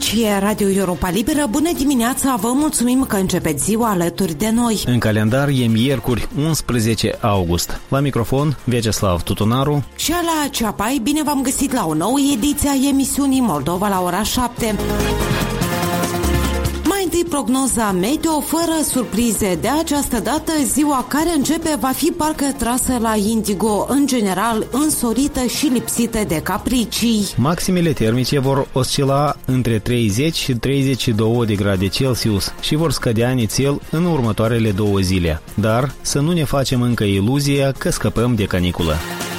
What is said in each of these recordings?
Aici e Radio Europa Liberă. Bună dimineața, vă mulțumim că începeți ziua alături de noi. În calendar e miercuri, 11 august. La microfon, Vyacheslav Tutunaru și la Ceapai. Bine v-am găsit la o nouă ediție a emisiunii Moldova la ora 7. Prognoza meteo, fără surprize. De această dată, ziua care începe va fi parcă trasă la indigo, în general însorită și lipsită de capricii. Maximele termice vor oscila între 30 și 32 de grade Celsius și vor scădea nițel în următoarele 2 zile. Dar să nu ne facem încă iluzia că scăpăm de caniculă.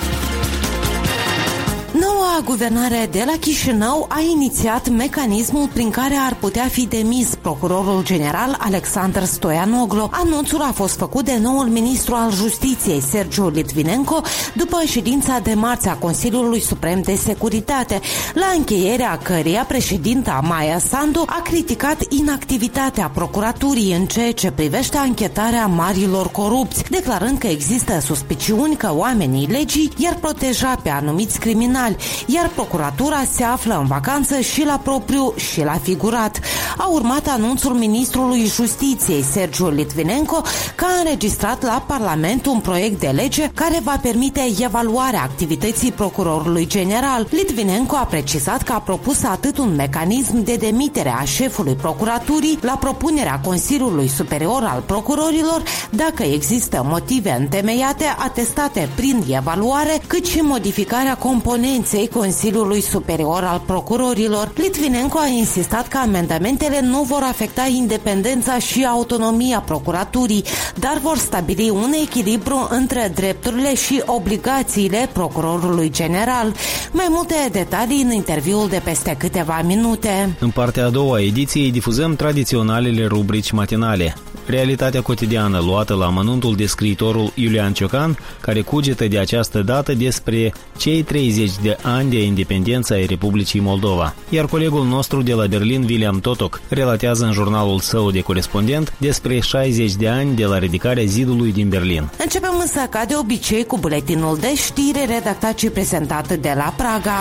Guvernarea de la Chișinău a inițiat mecanismul prin care ar putea fi demis procurorul general Alexandru Stoianoglu. Anunțul a fost făcut de noul ministru al Justiției, Sergiu Litvinenko, după ședința de marți a Consiliului Suprem de Securitate, la încheierea căreia președinta Maia Sandu a criticat inactivitatea procuraturii în ceea ce privește anchetarea marilor corupți, declarând că există suspiciuni că oamenii legii i-ar proteja pe anumiți criminali, iar procuratura se află în vacanță și la propriu și la figurat. A urmat anunțul ministrului Justiției, Sergiu Litvinenko, că a înregistrat la Parlament un proiect de lege care va permite evaluarea activității procurorului general. Litvinenko a precizat că a propus atât un mecanism de demitere a șefului procuraturii la propunerea Consiliului Superior al Procurorilor, dacă există motive întemeiate atestate prin evaluare, cât și modificarea componenței Consiliului Superior al Procurorilor. Litvinenko a insistat că amendamentele nu vor afecta independența și autonomia procuraturii, dar vor stabili un echilibru între drepturile și obligațiile procurorului general. Mai multe detalii în interviul de peste câteva minute. În partea a doua ediției difuzăm tradiționalele rubrici matinale. Realitatea cotidiană luată la amănuntul de scriitorul Iulian Ciocan, care cugetă de această dată despre cei 30 de ani de independență ai Republicii Moldova. Iar colegul nostru de la Berlin, William Totok, relatează în jurnalul său de corespondent despre 60 de ani de la ridicarea zidului din Berlin. Începem însă ca de obicei cu buletinul de știri redactat și prezentat de la Praga.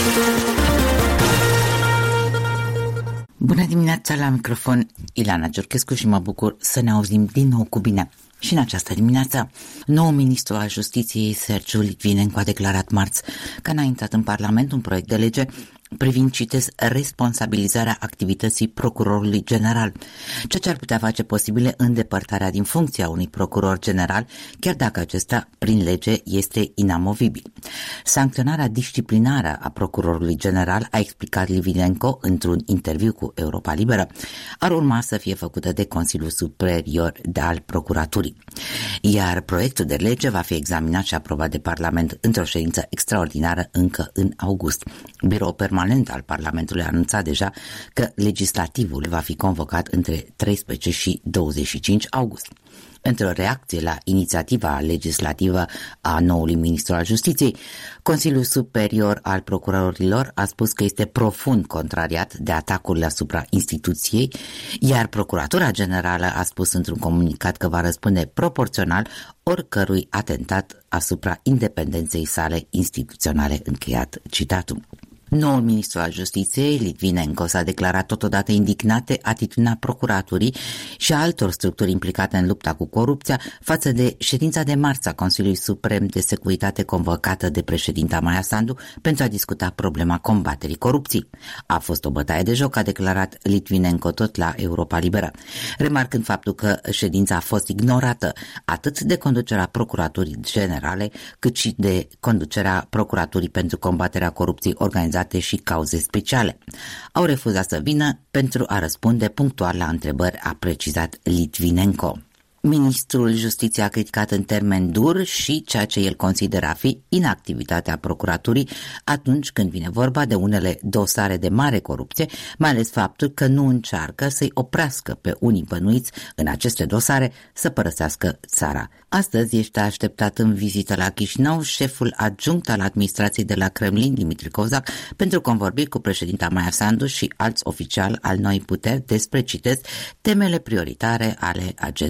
Bună dimineața, la microfon Ilana Giorchescu și mă bucur să ne auzim din nou cu bine. Și în această dimineață, noul ministru al Justiției, Sergiu Litvinenko, a declarat marți că a înaintat în Parlament un proiect de lege privind, citez, responsabilizarea activității procurorului general, ceea ce ar putea face posibile îndepărtarea din funcția unui procuror general, chiar dacă acesta, prin lege, este inamovibil. Sancționarea disciplinară a procurorului general, a explicat Litvinenko într-un interviu cu Europa Liberă, ar urma să fie făcută de Consiliul Superior al Procuraturii. Iar proiectul de lege va fi examinat și aprobat de Parlament într-o ședință extraordinară încă în august. Biroul permanent al Parlamentului a anunțat deja că legislativul va fi convocat între 13 și 25 august. Într-o reacție la inițiativa legislativă a noului ministru al Justiției, Consiliul Superior al Procurorilor a spus că este profund contrariat de atacurile asupra instituției, iar Procuratura Generală a spus într-un comunicat că va răspunde proporțional oricărui atentat asupra independenței sale instituționale, încheiat citatul. Noul ministru al Justiției, Litvinenko, s-a declarat totodată indignat de atitudinea procuraturii și a altor structuri implicate în lupta cu corupția față de ședința de marți a Consiliului Suprem de Securitate convocată de președinta Maia Sandu pentru a discuta problema combaterii corupției. A fost o bătaie de joc, a declarat Litvinenko tot la Europa Liberă, remarcând faptul că ședința a fost ignorată atât de conducerea Procuraturii Generale, cât și de conducerea Procuraturii pentru combaterea corupției organizate și cauze speciale. Au refuzat să vină pentru a răspunde punctual la întrebări, a precizat Litvinenko. Ministrul Justiției a criticat în termeni dur și ceea ce el consideră a fi inactivitatea procuraturii atunci când vine vorba de unele dosare de mare corupție, mai ales faptul că nu încearcă să-i oprească pe unii bănuiți în aceste dosare să părăsească țara. Astăzi este așteptat în vizită la Chișinău șeful adjunct al administrației de la Kremlin, Dimitri Kozak, pentru convorbiri cu președinta Maia Sandu și alți oficiali al noii puteri despre, citez, temele prioritare ale agendei bilaterale.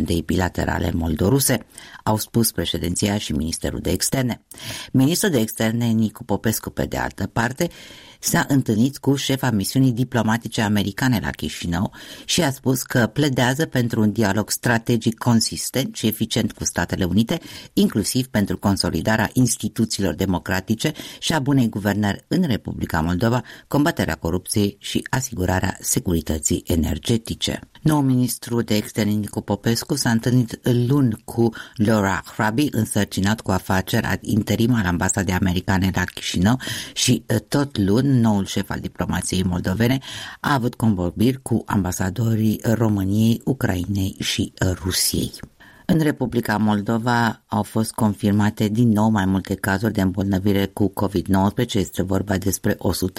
bilaterale moldoruse, au spus președinția și Ministerul de Externe. Ministrul de Externe Nicu Popescu, pe de altă parte, s-a întâlnit cu șefa misiunii diplomatice americane la Chișinău și a spus că pledează pentru un dialog strategic consistent și eficient cu Statele Unite, inclusiv pentru consolidarea instituțiilor democratice și a bunei guvernări în Republica Moldova, combaterea corupției și asigurarea securității energetice. Noul ministru de externe Nicu Popescu s-a întâlnit luni cu Laura Hrabi, însărcinat cu afaceri ad interim al ambasadei americane la Chișinău, și tot luni noul șef al diplomației moldovene a avut convorbiri cu ambasadorii României, Ucrainei și Rusiei. În Republica Moldova au fost confirmate din nou mai multe cazuri de îmbolnăvire cu COVID-19, este vorba despre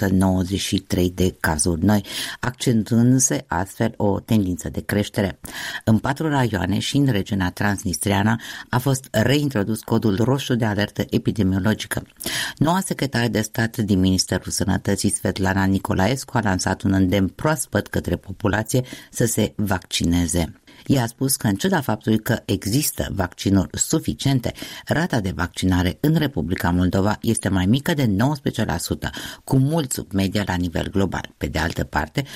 193 de cazuri noi, accentuându-se astfel o tendință de creștere. În 4 raioane și în regiunea transnistreană a fost reintrodus codul roșu de alertă epidemiologică. Noua secretară de stat din Ministerul Sănătății, Svetlana Nicolaescu, a lansat un îndemn proaspăt către populație să se vaccineze. Ea a spus că, în ciuda faptului că există vaccinuri suficiente, rata de vaccinare în Republica Moldova este mai mică de 19%, cu mult sub media la nivel global. Pe de altă parte,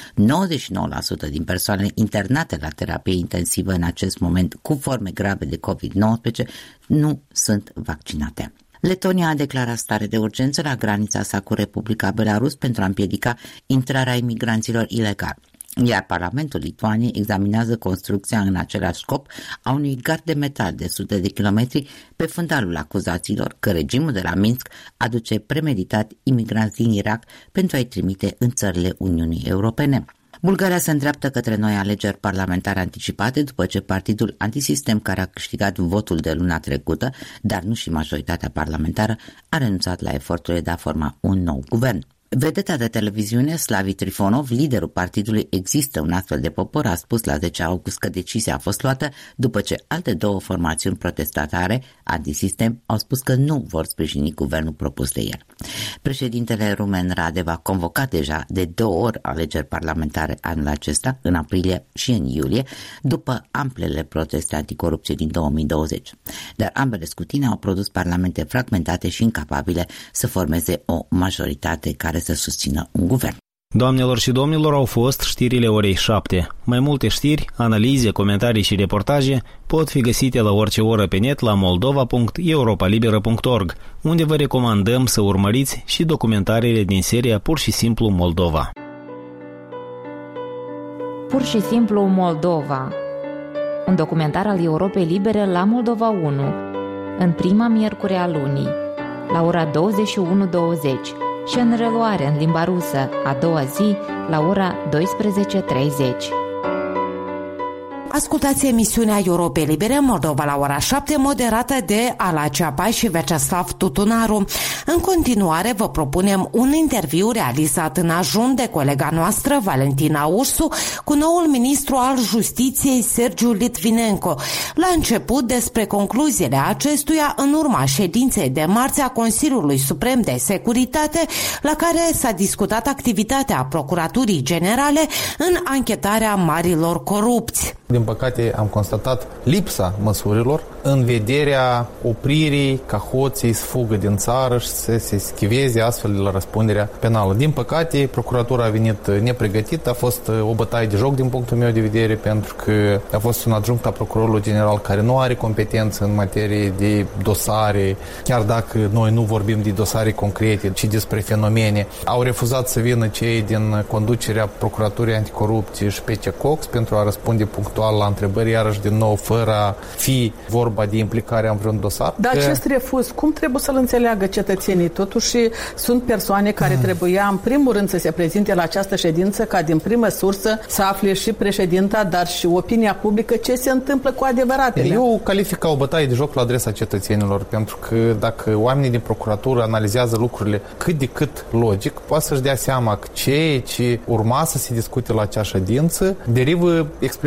99% din persoanele internate la terapie intensivă în acest moment cu forme grave de COVID-19 nu sunt vaccinate. Letonia a declarat stare de urgență la granița sa cu Republica Belarus pentru a împiedica intrarea imigranților ilegali. Iar Parlamentul Lituaniei examinează construcția în același scop a unui gard de metal de sute de kilometri pe fundalul acuzațiilor că regimul de la Minsk aduce premeditat imigranți din Irak pentru a-i trimite în țările Uniunii Europene. Bulgaria se îndreaptă către noi alegeri parlamentare anticipate după ce partidul antisistem, care a câștigat votul de luna trecută, dar nu și majoritatea parlamentară, a renunțat la eforturile de a forma un nou guvern. Vedeta de televiziune Slavi Trifonov, liderul partidului Există un astfel de popor, a spus la 10 august că decizia a fost luată după ce alte două formațiuni protestatare antisistem au spus că nu vor sprijini guvernul propus de el. Președintele Rumen Radev a convocat deja de 2 ori alegeri parlamentare anul acesta, în aprilie și în iulie, după amplele proteste anticorupție din 2020. Dar ambele scrutine au produs parlamente fragmentate și incapabile să formeze o majoritate care să susțină un guvern. Doamnelor și domnilor, au fost știrile orei 7. Mai multe știri, analize, comentarii și reportaje pot fi găsite la orice oră pe net la moldova.europalibera.org, unde vă recomandăm să urmăriți și documentarele din seria Pur și simplu Moldova. Pur și simplu Moldova. Un documentar al Europei Libere la Moldova 1, în prima miercuri a lunii, la ora 21:20. Și în reluare în limba rusă a doua zi la ora 12:30. Ascultați emisiunea Europei Libere Moldova la ora 7, moderată de Ala Ceapai și Veceslav Tutunaru. În continuare vă propunem un interviu realizat în ajun de colega noastră Valentina Ursu cu noul ministru al Justiției Sergiu Litvinenko. La început despre concluziile acestuia în urma ședinței de marți a Consiliului Suprem de Securitate, la care s-a discutat activitatea Procuraturii Generale în anchetarea marilor corupți. Din păcate, am constatat lipsa măsurilor în vederea opririi ca hoții să fugă din țară și să se schiveze astfel de la răspunderea penală. Din păcate, procuratura a venit nepregătită, a fost o bătaie de joc din punctul meu de vedere, pentru că a fost un adjunct a procurorului general care nu are competență în materie de dosare, chiar dacă noi nu vorbim de dosare concrete, ci despre fenomene. Au refuzat să vină cei din conducerea Procuraturii Anticorupție și PC Cox pentru a răspunde punctual la întrebări, iarăși din nou fără a fi vorba de implicarea în vreun dosar. Dar acest refuz, cum trebuie să-l înțeleagă cetățenii? Totuși sunt persoane care trebuia în primul rând să se prezinte la această ședință ca din primă sursă să afle și președinta, dar și opinia publică ce se întâmplă cu adevărat. Eu calific ca o bătaie de joc la adresa cetățenilor, pentru că dacă oamenii din procuratură analizează lucrurile cât de cât logic, poate să-și dea seama că ceea ce urma să se discute la acea ședință derivă expres din rezultatul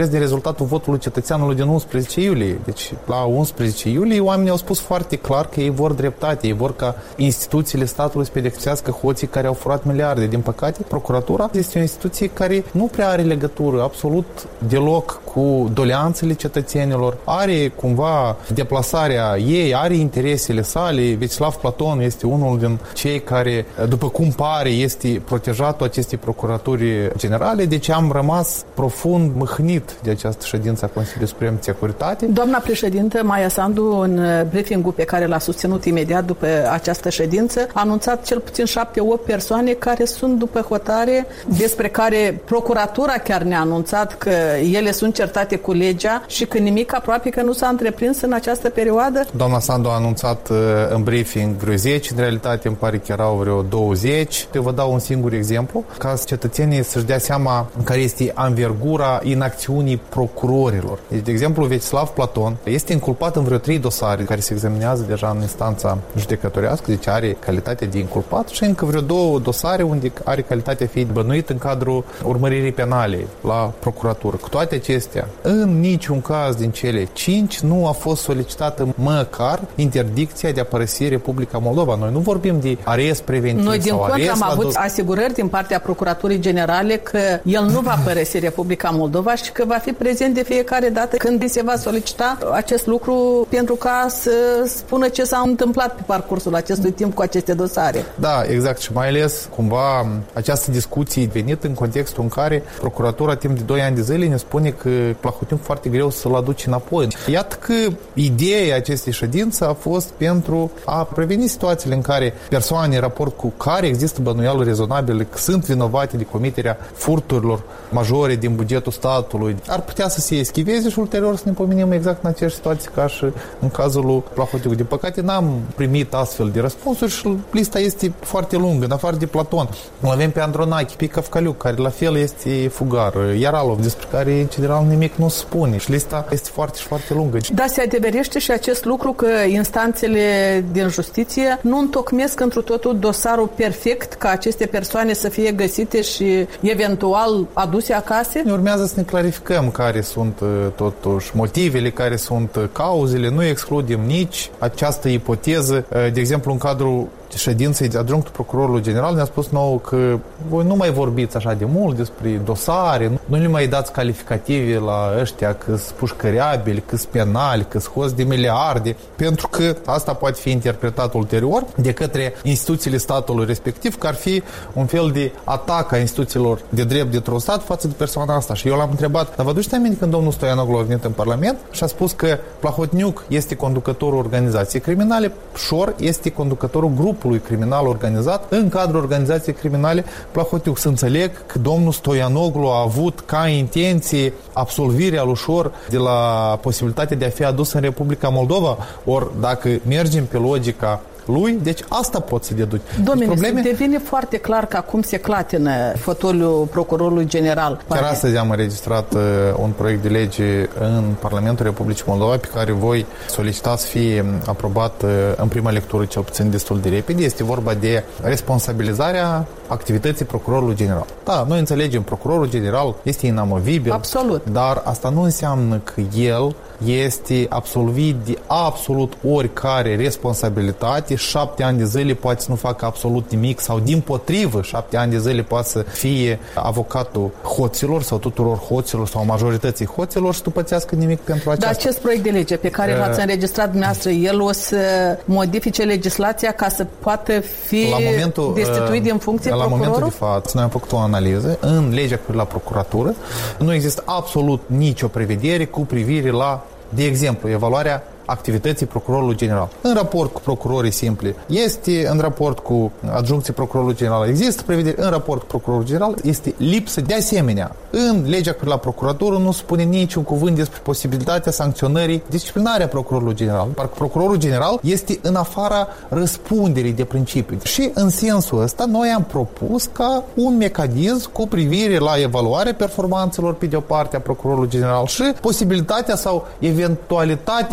rezultatul votului cetățeanului din 11 iulie. Deci la 11 iulie oamenii au spus foarte clar că ei vor dreptate, ei vor ca instituțiile statului să pedepsească hoții care au furat miliarde. Din păcate, procuratura este o instituție care nu prea are legătură absolut deloc cu doleanțele cetățenilor, are cumva deplasarea ei, are interesele sale. Vecislav Platon este unul din cei care, după cum pare, este protejatul acestei procuraturi generale, deci am rămas profund mâhnit de această ședință a Consiliului Suprem de Securitate. Doamna președintă Maia Sandu, în briefing-ul pe care l-a susținut imediat după această ședință, a anunțat cel puțin 7-8 persoane care sunt după hotare, despre care procuratura chiar ne-a anunțat că ele sunt certate cu legea și că nimic aproape că nu s-a întreprins în această perioadă. Doamna Sandu a anunțat în briefing vreo 10, în realitate îmi pare că erau vreo 20. Eu vă dau un singur exemplu, ca cetățenii să-și dea seama care este anvergura inacțiunii procurorilor. Deci, de exemplu, Vecislav Platon este inculpat în vreo 3 dosare care se examinează deja în instanța judecătorească, deci are calitatea de inculpat, și încă vreo 2 dosare unde are calitatea fi bănuit în cadrul urmăririi penale la procuratură. Cu toate acestea, în niciun caz din cele 5 nu a fost solicitată măcar interdicția de a părăsi Republica Moldova. Noi nu vorbim de arest preventiv. Noi, din contră, am avut asigurări din partea Procuraturii Generale că el nu va părăsi Republica Moldova și că va fi prezent de fiecare dată când se va solicita acest lucru pentru ca să spună ce s-a întâmplat pe parcursul acestui timp cu aceste dosare. Da, exact. Și mai ales, cumva, această discuție a venit în contextul în care Procuratura timp de 2 ani de zile ne spune că Plahotniuc foarte greu să-l aduce înapoi. Iată că ideea acestei ședințe a fost pentru a preveni situațiile în care persoane în raport cu care există bănuială rezonabilă că sunt vinovate de comiterea furturilor majore din bugetul statului ar putea să se eschiveze și ulterior să ne pomenim exact în aceeași situație ca și în cazul lui Plahotniuc. Din păcate n-am primit astfel de răspunsuri și lista este foarte lungă, în afară de Platon. Îl avem pe Andronache, pe Cavcaliuc, care la fel este fugar, Iaralov, despre care în general nimic nu spune și lista este foarte și foarte lungă. Da, se adeverește și acest lucru că instanțele din justiție nu întocmesc întru totul dosarul perfect ca aceste persoane să fie găsite și eventual aduse acasă? Ne urmează să ne clarificăm care sunt totuși motivele, care sunt cauzele. Nu excludem nici această ipoteză. De exemplu, în cadrul ședinței de adjunctul procurorului general ne-a spus nouă că voi nu mai vorbiți așa de mult despre dosare, nu le mai dați calificative la ăștia că-s pușcăreabili, că-s penali, că-s hoți de miliarde, pentru că asta poate fi interpretat ulterior de către instituțiile statului respectiv, că ar fi un fel de atac a instituțiilor de drept dintr-un stat față de persoana asta. Și eu l-am întrebat, dar vă duceți aminte când domnul Stoianoglu a venit în Parlament și a spus că Plahotniuc este conducătorul organizației criminale, Șor este conducătorul grupului criminal organizat în cadrul organizației criminale Plahotniuc. Să înțeleg că domnul Stoianoglu a avut ca intenție absolvirea lui Șor de la posibilitatea de a fi adus în Republica Moldova. Ori dacă mergem pe logica lui, deci asta pot să deduci. Domnule, devine foarte clar că acum se clatină fotoliul procurorului general. Chiar astăzi am înregistrat un proiect de lege în Parlamentul Republicii Moldova pe care voi solicitați să fie aprobat în prima lectură, cel puțin destul de repede. Este vorba de responsabilizarea activității procurorului general. Da, noi înțelegem, procurorul general este inamovibil. Absolut. Dar asta nu înseamnă că el este absolvit de absolut oricare responsabilitate. 7 ani de zile poate să nu facă absolut nimic sau dimpotrivă 7 ani de zile poate să fie avocatul hoților sau tuturor hoților sau majorității hoților și nu pățească nimic pentru aceasta. Dar acest proiect de lege pe care l-ați înregistrat dumneavoastră, el o să modifice legislația ca să poată fi destituit din funcție procurorul? La momentul de față, noi am făcut o analiză în legea cu la procuratură. Nu există absolut nicio prevedere cu privire la, de exemplu, evaluarea activității procurorului general. În raport cu procurorii simpli este, în raport cu adjuncții procurorului general există prevedere, în raport cu procurorul general este lipsă. De asemenea, în legea cu la procuratură nu spune niciun cuvânt despre posibilitatea sancționării disciplinare a procurorului general. Parcă procurorul general este în afara răspunderii de principiu. Și în sensul ăsta noi am propus ca un mecanism cu privire la evaluarea performanțelor pe de o parte a procurorului general și posibilitatea sau eventualitatea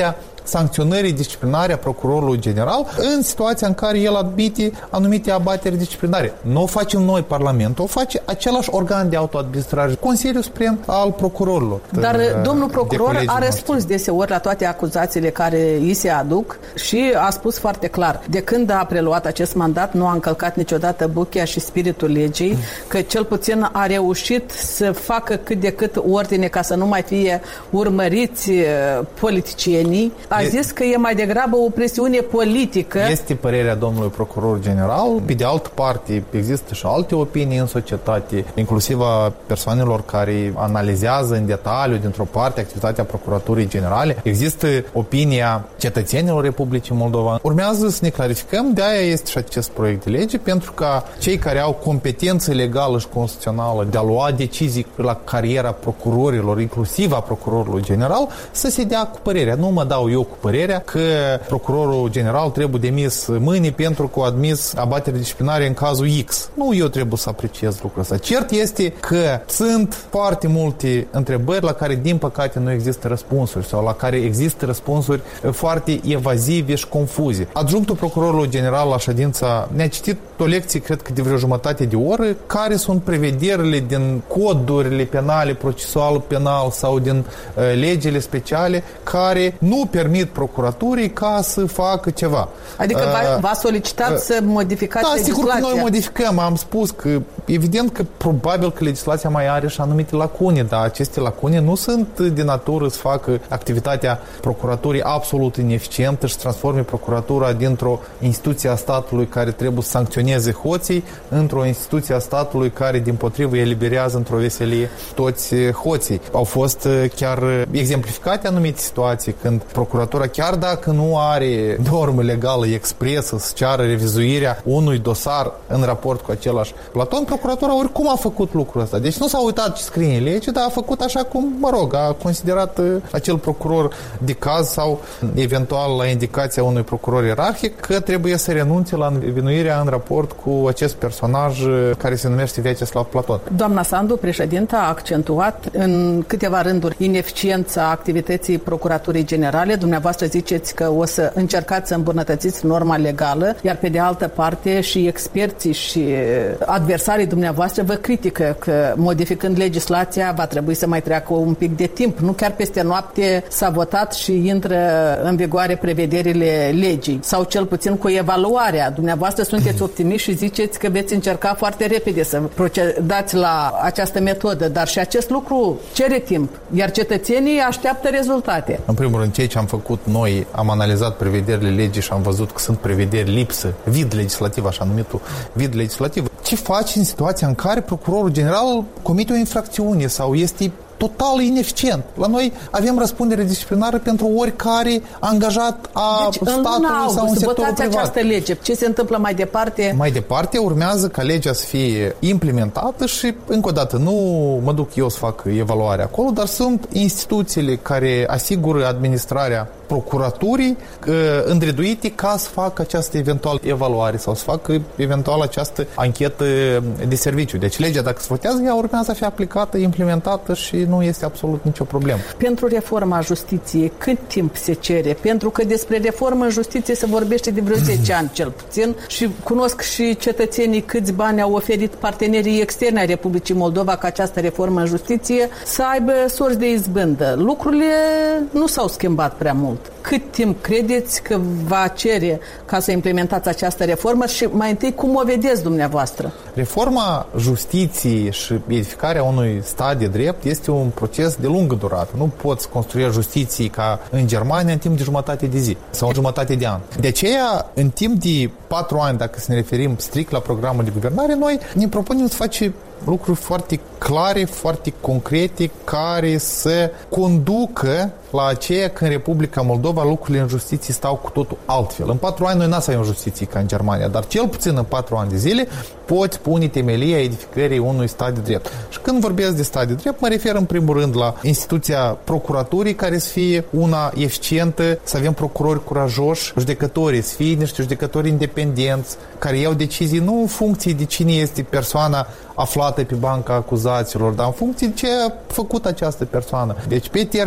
sancționării disciplinare a procurorului general în situația în care el admite anumite abateri disciplinare. Nu o facem noi, Parlamentul, o face același organ de autoadministrare, Consiliul Suprem al procurorilor. Dar domnul procuror a răspuns deseori la toate acuzațiile care îi se aduc și a spus foarte clar, de când a preluat acest mandat nu a încălcat niciodată buchea și spiritul legii, că cel puțin a reușit să facă cât de cât ordine ca să nu mai fie urmăriți politicienii. A zis că e mai degrabă o presiune politică. Este părerea domnului procuror general. Pe de altă parte, există și alte opinii în societate, inclusiv a persoanelor care analizează în detaliu, dintr-o parte, activitatea Procuraturii Generale. Există opinia cetățenilor Republicii Moldova. Urmează să ne clarificăm, de-aia este și acest proiect de lege, pentru ca cei care au competență legală și constituțională de a lua decizii la cariera procurorilor, inclusiv a procurorului general, să se dea cu părerea. Nu mă dau eu cu părerea că procurorul general trebuie demis mâine pentru că a admis abateri disciplinare în cazul X. Nu eu trebuie să apreciez lucrul ăsta. Cert este că sunt foarte multe întrebări la care, din păcate, nu există răspunsuri sau la care există răspunsuri foarte evazive și confuze. Adjunctul procurorului general la ședința ne-a citit o lecție, cred că de vreo jumătate de oră, care sunt prevederile din codurile penale, procesual penal sau din legile speciale care nu permit procuraturii ca să facă ceva. Adică v-a solicitat să modificați legislația? Da, sigur că noi modificăm. Am spus că evident că probabil că legislația mai are și anumite lacune, dar aceste lacune nu sunt de natură să facă activitatea procuraturii absolut ineficientă și transforme procuratura dintr-o instituție a statului care trebuie să sancționeze hoții într-o instituție a statului care, dimpotrivă, eliberează într-o veselie toți hoții. Au fost chiar exemplificate anumite situații când procuratura, chiar dacă nu are normă legală expresă să ceară revizuirea unui dosar în raport cu același platon, procuratura oricum a făcut lucrul ăsta. Deci nu s-a uitat ce scrie în lege, dar a făcut așa cum, a considerat acel procuror de caz sau eventual la indicația unui procuror ierarhic că trebuie să renunțe la învinuirea în raport cu acest personaj care se numește Vyacheslav Platon. Doamna Sandu, președinta, a accentuat în câteva rânduri ineficiența activității Procuraturii Generale. Dumneavoastră ziceți că o să încercați să îmbunătățiți norma legală, iar pe de altă parte și experții și adversarii dumneavoastră vă critică că modificând legislația va trebui să mai treacă un pic de timp. Nu chiar peste noapte s-a votat și intră în vigoare prevederile legii, sau cel puțin cu evaluarea. Dumneavoastră sunteți optimiști și ziceți că veți încerca foarte repede să procedați la această metodă, dar și acest lucru cere timp, iar cetățenii așteaptă rezultate. În primul rând, ceea ce am făcut noi, am analizat prevederile legii și am văzut că sunt prevederi lipsă, vid legislativ, așa numitul vid legislativ. Ce faci în situația în care procurorul general comite o infracțiune sau este total ineficient? La noi avem răspundere disciplinară pentru oricare angajat a statului sau în sectorul privat. Această lege. Ce se întâmplă mai departe? Mai departe urmează ca legea să fie implementată și, încă o dată, nu mă duc eu să fac evaluarea acolo, dar sunt instituțiile care asigură administrarea procuraturii îndreduite ca să facă această eventual evaluare sau să facă eventual această anchetă de serviciu. Deci legea, dacă se votează, ea urmează să fie aplicată, implementată și nu este absolut nicio problemă. Pentru reforma justiției, cât timp se cere? Pentru că despre reformă în justiție se vorbește de vreo 10 ani cel puțin și cunosc și cetățenii câți bani au oferit partenerii externi ai Republicii Moldova ca această reformă în justiție să aibă sorți de izbândă. Lucrurile nu s-au schimbat prea mult. Cât timp credeți că va cere ca să implementați această reformă și mai întâi cum o vedeți dumneavoastră? Reforma justiției și edificarea unui stat de drept este un proces de lungă durată. Nu poți construi justiție ca în Germania în timp de jumătate de zi sau jumătate de an. De aceea, în timp de 4 ani, dacă să ne referim strict la programul de guvernare, noi ne propunem să facem lucruri foarte clare, foarte concrete, care să conducă la aceea că în Republica Moldova lucrurile în justiție stau cu totul altfel. În 4 ani noi n-am să avem justiție ca în Germania, dar cel puțin în 4 ani de zile poți pune temelia edificării unui stat de drept. Și când vorbesc de stat de drept, mă refer în primul rând la instituția procuraturii, care să fie una eficientă, să avem procurori curajoși, judecătorii să fie niște judecători independenți, care iau decizii nu în funcție de cine este persoana aflată pe banca acuzațiilor, dar în funcție de ce a făcut această persoană. Deci, pe termen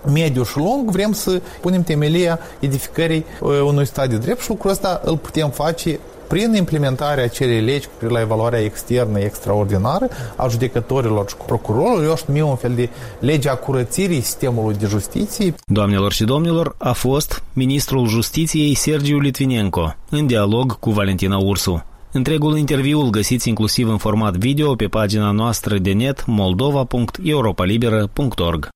mediu și lung vrem să punem temelia edificării unui stat de drept și lucrul ăsta îl putem face prin implementarea acelei legi cu la evaluarea externă extraordinară a judecătorilor și procurorilor. Eu aș numi un fel de lege a curățirii sistemului de justiție. Doamnelor și domnilor, a fost ministrul Justiției Sergiu Litvinenko, în dialog cu Valentina Ursu. Întregul interviu îl găsiți inclusiv în format video pe pagina noastră de net moldova.europalibera.org.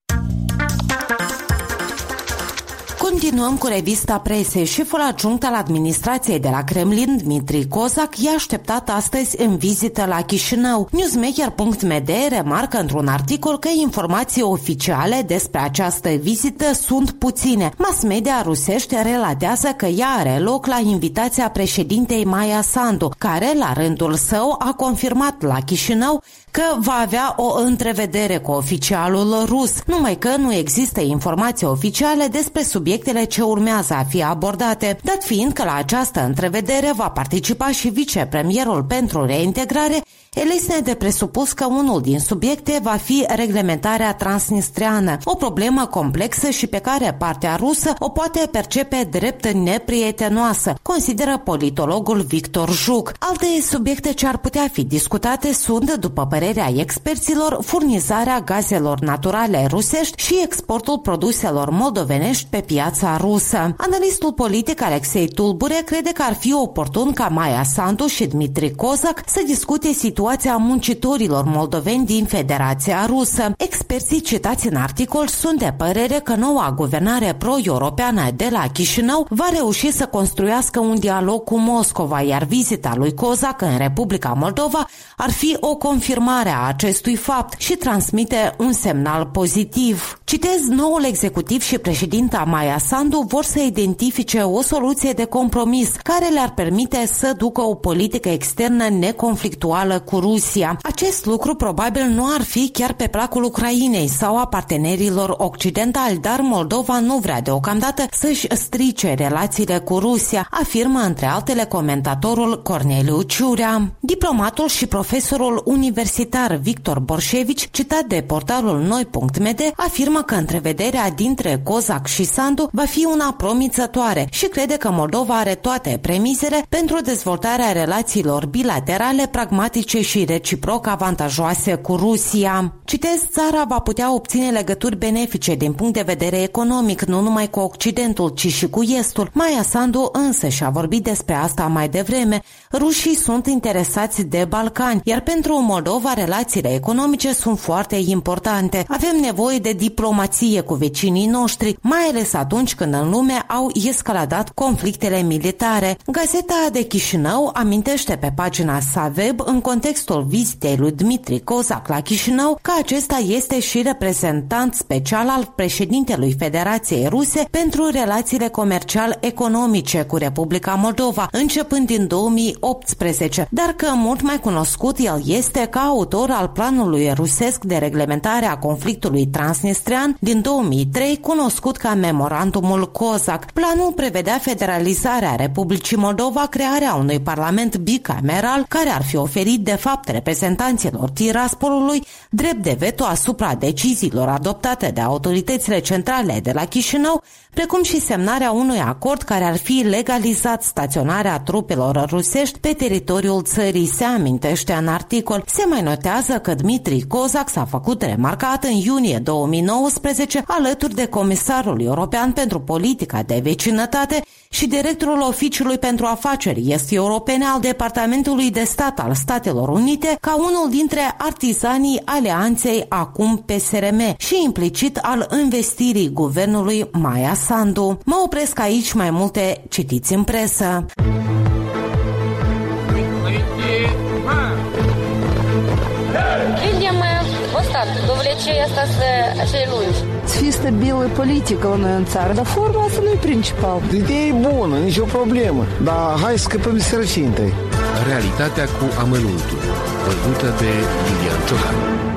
Continuăm cu revista presei. Șeful adjunct al administrației de la Kremlin, Dmitri Kozak, i-a așteptat astăzi în vizită la Chișinău. Newsmaker.md remarcă într-un articol că informații oficiale despre această vizită sunt puține. Mass media rusești relatează că ea are loc la invitația președintei Maia Sandu, care la rândul său a confirmat la Chișinău că va avea o întrevedere cu oficialul rus, numai că nu există informații oficiale despre subiectele ce urmează a fi abordate, dat fiind că la această întrevedere va participa și vicepremierul pentru reintegrare. Este de presupus că unul din subiecte va fi reglementarea transnistriană, o problemă complexă și pe care partea rusă o poate percepe drept neprietenoasă, consideră politologul Victor Juc. Alte subiecte ce ar putea fi discutate sunt, după părerea experților, furnizarea gazelor naturale rusești și exportul produselor moldovenești pe piața rusă. Analistul politic Alexei Tulbure crede că ar fi oportun ca Maia Sandu și Dmitri Kozak să discute situația muncitorilor moldoveni din Federația Rusă. Experții citați în articol sunt de părere că noua guvernare pro-europeană de la Chișinău va reuși să construiască un dialog cu Moscova, iar vizita lui Kozak în Republica Moldova ar fi o confirmare a acestui fapt și transmite un semnal pozitiv. Citez, noul executiv și președinta Maia Sandu vor să identifice o soluție de compromis care le-ar permite să ducă o politică externă neconflictuală cu Rusia. Acest lucru probabil nu ar fi chiar pe placul Ucrainei sau a partenerilor occidentali, dar Moldova nu vrea deocamdată să-și strice relațiile cu Rusia, afirmă între altele comentatorul Corneliu Ciurea. Diplomatul și profesorul universitar Victor Borșevici, citat de portalul Noi.md, afirmă că întrevederea dintre Kozak și Sandu va fi una promițătoare și crede că Moldova are toate premisele pentru dezvoltarea relațiilor bilaterale, pragmatice și reciproc avantajoase cu Rusia. Citez, țara va putea obține legături benefice din punct de vedere economic, nu numai cu Occidentul, ci și cu Estul. Maia Sandu însă și-a vorbit despre asta mai devreme. Rușii sunt interesați de Balcani, iar pentru Moldova relațiile economice sunt foarte importante. Avem nevoie de diplomație cu vecinii noștri, mai ales atunci când în lume au escaladat conflictele militare. Gazeta de Chișinău amintește pe pagina sa web, în contextul vizitei lui Dmitri Kozak la Chișinău, că acesta este și reprezentant special al președintelui Federației Ruse pentru relațiile comercial-economice cu Republica Moldova, începând din 2018, dar că mult mai cunoscut el este ca autor al planului rusesc de reglementare a conflictului transnistrian din 2003, cunoscut ca Memorandumul Kozak. Planul prevedea federalizarea Republicii Moldova, crearea unui parlament bicameral care ar fi oferit de fapt reprezentanților Tiraspolului drept de veto asupra deciziilor adoptate de autoritățile centrale de la Chișinău, precum și semnarea unui acord care ar fi legalizat staționarea trupelor rusești pe teritoriul țării, se amintește în articol. Se mai notează că Dmitri Kozak s-a făcut remarcat în iunie 2019 alături de Comisarul European pentru Politica de Vecinătate și directorul Oficiului pentru Afaceri Est-Europene al Departamentului de Stat al Statelor Unite ca unul dintre artizanii alianței acum PSRM și implicit al investirii guvernului Maia Sandu. Mă opresc aici, mai multe citiți în presă. Довлечение остаться acei lungi. Să fie stabilă politică la noi în țară, dar forma asta nu e principal. Ideea e bună, nicio problemă, dar hai să scăpăm de sărăcie întâi. Realitatea cu amănuntul, văzută de Iulian Ciocan.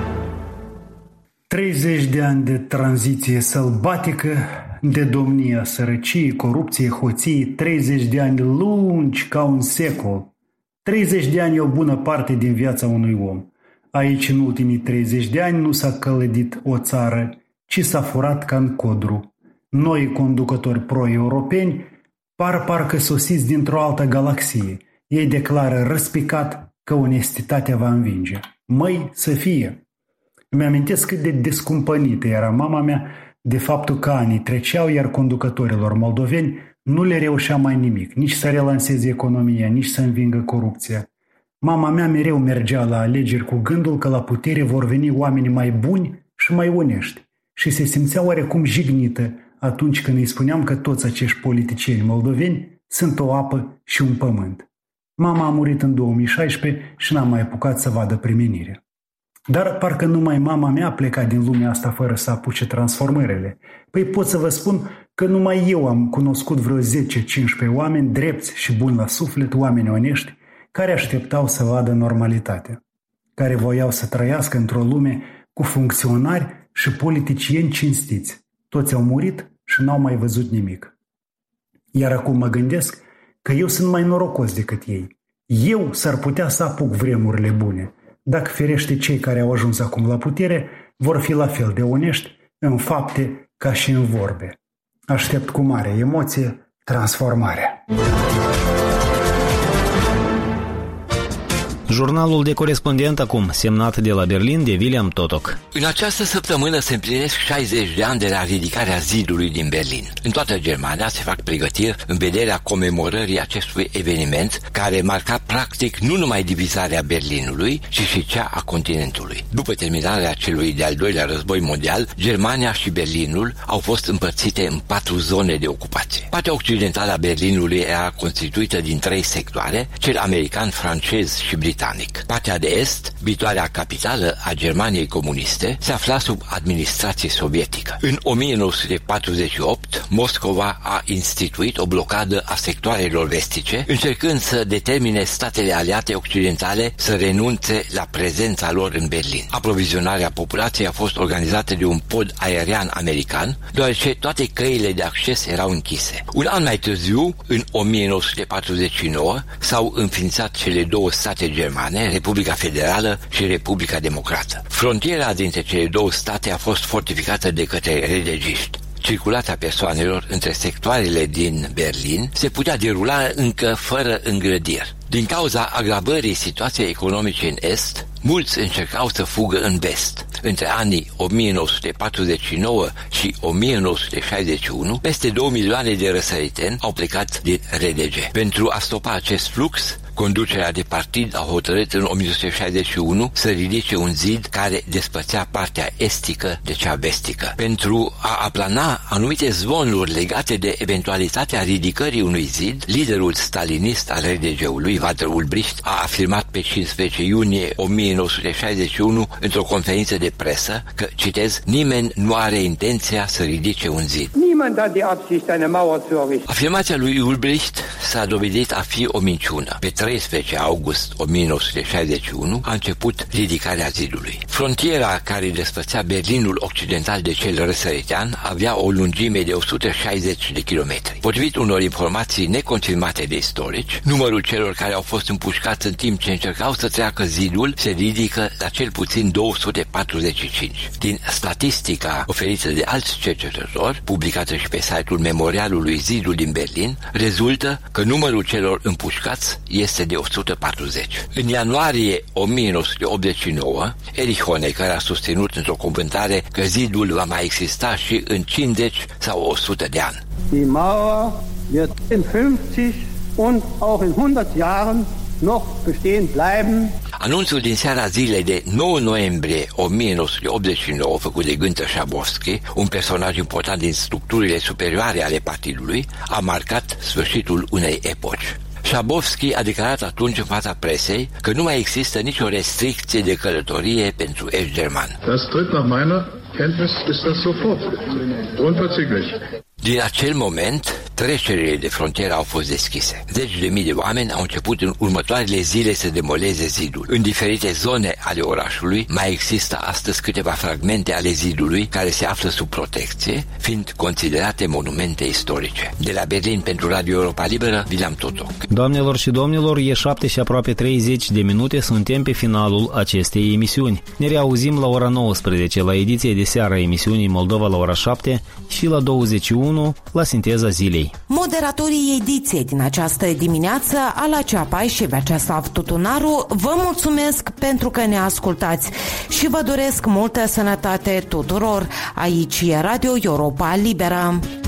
30 de ani de tranziție sălbatică, de domnia sărăciei, corupției, hoției, 30 de ani lungi ca un secol. 30 de ani e o bună parte din viața unui om. Aici, în ultimii 30 de ani, nu s-a călădit o țară, ci s-a furat ca în codru. Noi conducători pro-europeni parcă sosiți dintr-o altă galaxie. Ei declară răspicat că onestitatea va învinge. Măi, să fie! Îmi amintesc cât de descumpănită era mama mea de faptul că anii treceau, iar conducătorilor moldoveni nu le reușea mai nimic, nici să relanseze economia, nici să învingă corupția. Mama mea mereu mergea la alegeri cu gândul că la putere vor veni oameni mai buni și mai onești și se simțea oarecum jignită atunci când îi spuneam că toți acești politicieni moldoveni sunt o apă și un pământ. Mama a murit în 2016 și n-am mai apucat să vadă primenirea. Dar parcă numai mama mea a plecat din lumea asta fără să apuce transformările. Păi pot să vă spun că numai eu am cunoscut vreo 10-15 oameni drepți și buni la suflet, oameni onești, care așteptau să vadă normalitatea, care voiau să trăiască într-o lume cu funcționari și politicieni cinstiți. Toți au murit și n-au mai văzut nimic. Iar acum mă gândesc că eu sunt mai norocos decât ei. Eu s-ar putea să apuc vremurile bune, dacă ferește cei care au ajuns acum la putere vor fi la fel de onești în fapte ca și în vorbe. Aștept cu mare emoție transformarea. Jurnalul de corespondent acum, semnat de la Berlin de William Totok. În această săptămână se împlinesc 60 de ani de la ridicarea zidului din Berlin. În toată Germania se fac pregătiri în vederea comemorării acestui eveniment, care marca practic nu numai divizarea Berlinului, ci și cea a continentului. După terminarea celui de-al doilea război mondial, Germania și Berlinul au fost împărțite în 4 zone de ocupație. Partea occidentală a Berlinului era constituită din 3 sectoare, cel american, francez și britanic. Partea de est, viitoarea capitală a Germaniei comuniste, se afla sub administrație sovietică. În 1948, Moscova a instituit o blocadă a sectoarelor vestice, încercând să determine statele aliate occidentale să renunțe la prezența lor în Berlin. Aprovizionarea populației a fost organizată de un pod aerian american, deoarece toate căile de acces erau închise. Un an mai târziu, în 1949, s-au înființat cele 2 state germane, Republica Federală și Republica Democrată. Frontiera dintre cele 2 state a fost fortificată de către redegiști. Circulația persoanelor între sectoarele din Berlin se putea derula încă fără îngrădiri. Din cauza agravării situației economice în est, mulți încercau să fugă în vest. Între anii 1949 și 1961, peste 2 milioane de răsăriteni au plecat din RDG. Pentru a stopa acest flux, conducerea de partid a hotărât în 1961 să ridice un zid care despărțea partea estică de cea vestică. Pentru a aplana anumite zvonuri legate de eventualitatea ridicării unui zid, liderul stalinist al RDG-ului, Walter Ulbricht, a afirmat pe 15 iunie 1961 într-o conferință de presă că, citez, nimeni nu are intenția să ridice un zid. Afirmația lui Ulbricht s-a dovedit a fi o minciună. Pe 13 august 1961 a început ridicarea zidului. Frontiera care despărțea Berlinul occidental de cel răsăritean avea o lungime de 160 de kilometri. Potrivit unor informații neconfirmate de istorici, numărul celor care au fost împușcați în timp ce încercau să treacă zidul se ridică la cel puțin 245. Din statistica oferită de alți cercetători, publicată și pe site-ul Memorialului Zidul din Berlin, rezultă că numărul celor împușcați este de 140. În ianuarie 1989, Erich Honecker a susținut într-o cuvântare că zidul va mai exista și în 50 sau 100 de ani. Die Mauer wird in 50 und auch in 100 Jahren noch bestehen bleiben. Anunțul din seara zilei de 9 noiembrie 1989, făcut de Günther Schabowski, un personaj important din structurile superioare ale partidului, a marcat sfârșitul unei epoci. Schabowski a declarat atunci în fața presei că nu mai există nicio restricție de călătorie pentru ești german. Din acel moment, trecerile de frontieră au fost deschise. Zeci de mii de oameni au început în următoarele zile să demoleze zidul. În diferite zone ale orașului mai există astăzi câteva fragmente ale zidului care se află sub protecție, fiind considerate monumente istorice. De la Berlin pentru Radio Europa Liberă, William Totoc. Doamnelor și domnilor, e 7 și aproape 30 de minute, suntem pe finalul acestei emisiuni. Ne reauzim la ora 19 la ediție de seară a emisiunii Moldova la ora 7 și la 21 la Sinteza Zilei. Moderatorii ediției din această dimineață, Ala Ceapai și Vyacheslav Tutunaru, vă mulțumesc pentru că ne ascultați și vă doresc multă sănătate tuturor. Aici e Radio Europa Liberă.